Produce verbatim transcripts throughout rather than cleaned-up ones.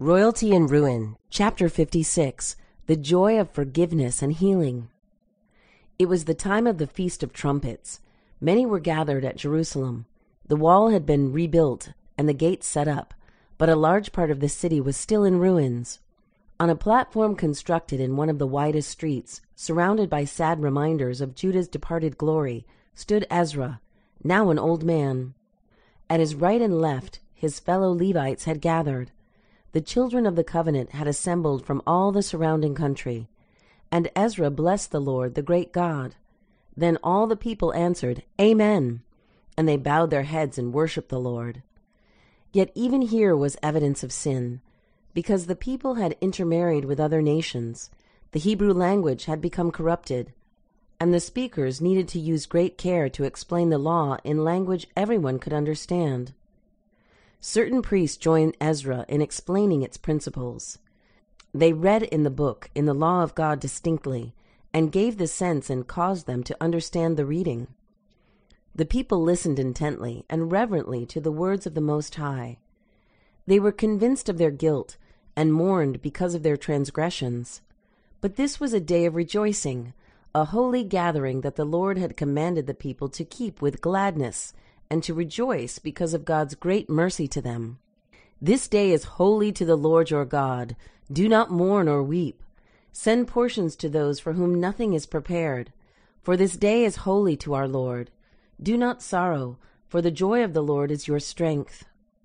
Royalty in Ruin, Chapter fifty-six, The Joy of Forgiveness and Healing. It was the time of the Feast of Trumpets. Many were gathered at Jerusalem. The wall had been rebuilt and the gates set up, but a large part of the city was still in ruins. On a platform constructed in one of the widest streets, surrounded by sad reminders of Judah's departed glory, stood Ezra, now an old man. At his right and left, his fellow Levites had gathered. The children of the covenant had assembled from all the surrounding country. And Ezra blessed the Lord, the great God. Then all the people answered, Amen, and they bowed their heads and worshipped the Lord. Yet even here was evidence of sin, because the people had intermarried with other nations. The Hebrew language had become corrupted, and the speakers needed to use great care to explain the law in language everyone could understand. Certain priests joined Ezra in explaining its principles. They read in the book, in the law of God distinctly, and gave the sense and caused them to understand the reading. The people listened intently and reverently to the words of the Most High. They were convinced of their guilt and mourned because of their transgressions. But this was a day of rejoicing, a holy gathering that the Lord had commanded the people to keep with gladness, and to rejoice because of God's great mercy to them. This day is holy to the Lord your God. Do not mourn or weep. Send portions to those for whom nothing is prepared. For this day is holy to our Lord. Do not sorrow, for the joy of the Lord is your strength.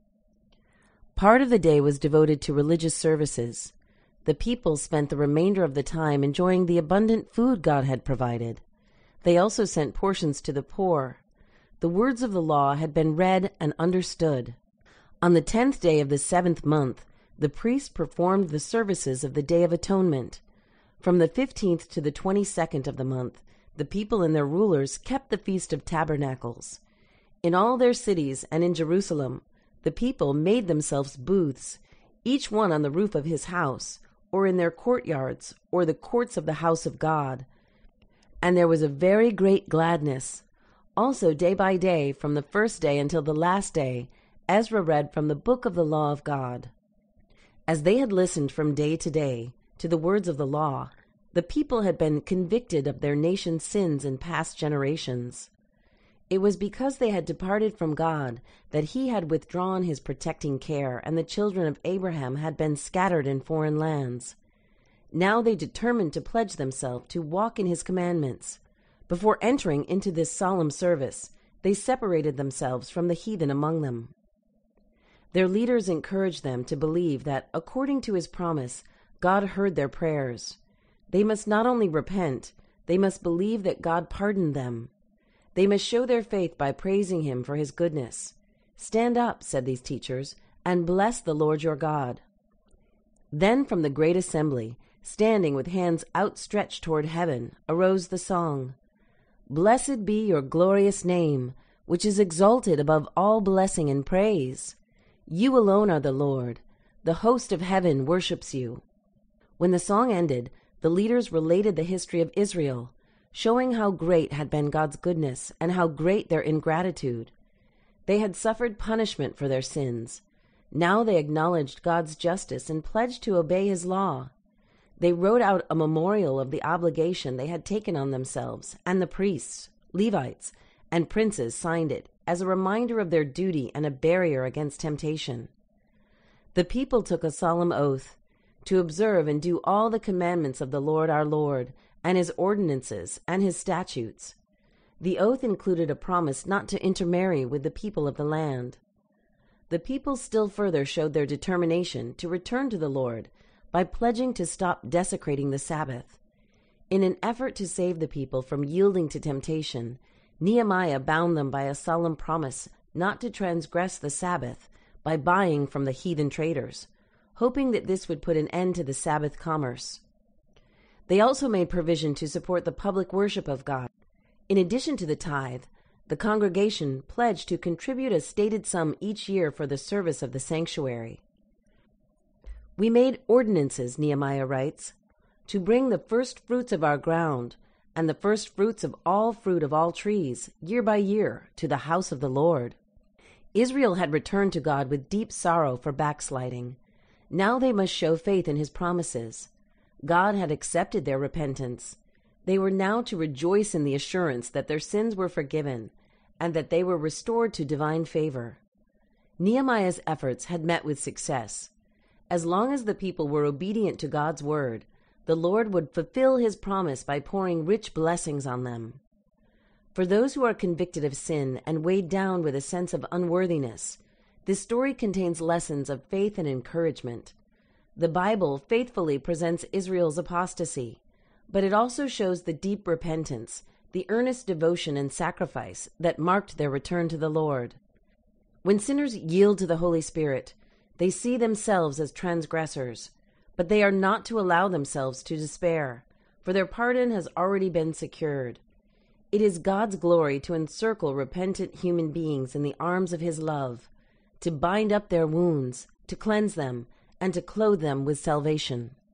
Part of the day was devoted to religious services. The people spent the remainder of the time enjoying the abundant food God had provided. They also sent portions to the poor. The words of the law had been read and understood. On the tenth day of the seventh month, the priests performed the services of the Day of Atonement. From the fifteenth to the twenty-second of the month, the people and their rulers kept the Feast of Tabernacles. In all their cities and in Jerusalem, the people made themselves booths, each one on the roof of his house, or in their courtyards, or the courts of the house of God. And there was a very great gladness. Also, day by day, from the first day until the last day, Ezra read from the book of the law of God. As they had listened from day to day to the words of the law, the people had been convicted of their nation's sins in past generations. It was because they had departed from God that he had withdrawn his protecting care, and the children of Abraham had been scattered in foreign lands. Now they determined to pledge themselves to walk in his commandments. Before entering into this solemn service, they separated themselves from the heathen among them. Their leaders encouraged them to believe that, according to his promise, God heard their prayers. They must not only repent, they must believe that God pardoned them. They must show their faith by praising him for his goodness. Stand up, said these teachers, and bless the Lord your God. Then from the great assembly, standing with hands outstretched toward heaven, arose the song, Blessed be your glorious name, which is exalted above all blessing and praise. You alone are the Lord. The host of heaven worships you. When the song ended, the leaders related the history of Israel, showing how great had been God's goodness and how great their ingratitude. They had suffered punishment for their sins. Now they acknowledged God's justice and pledged to obey his law. They wrote out a memorial of the obligation they had taken on themselves, and the priests, Levites, and princes signed it as a reminder of their duty and a barrier against temptation. The people took a solemn oath to observe and do all the commandments of the Lord our Lord, and his ordinances and his statutes. The oath included a promise not to intermarry with the people of the land. The people still further showed their determination to return to the Lord by pledging to stop desecrating the Sabbath. In an effort to save the people from yielding to temptation, Nehemiah bound them by a solemn promise not to transgress the Sabbath by buying from the heathen traders, hoping that this would put an end to the Sabbath commerce. They also made provision to support the public worship of God. In addition to the tithe, the congregation pledged to contribute a stated sum each year for the service of the sanctuary. We made ordinances, Nehemiah writes, to bring the first fruits of our ground and the first fruits of all fruit of all trees, year by year, to the house of the Lord. Israel had returned to God with deep sorrow for backsliding. Now they must show faith in his promises. God had accepted their repentance. They were now to rejoice in the assurance that their sins were forgiven and that they were restored to divine favor. Nehemiah's efforts had met with success. As long as the people were obedient to God's word, the Lord would fulfill his promise by pouring rich blessings on them. For those who are convicted of sin and weighed down with a sense of unworthiness, this story contains lessons of faith and encouragement. The Bible faithfully presents Israel's apostasy, but it also shows the deep repentance, the earnest devotion and sacrifice that marked their return to the Lord. When sinners yield to the Holy Spirit, they see themselves as transgressors, but they are not to allow themselves to despair, for their pardon has already been secured. It is God's glory to encircle repentant human beings in the arms of his love, to bind up their wounds, to cleanse them, and to clothe them with salvation.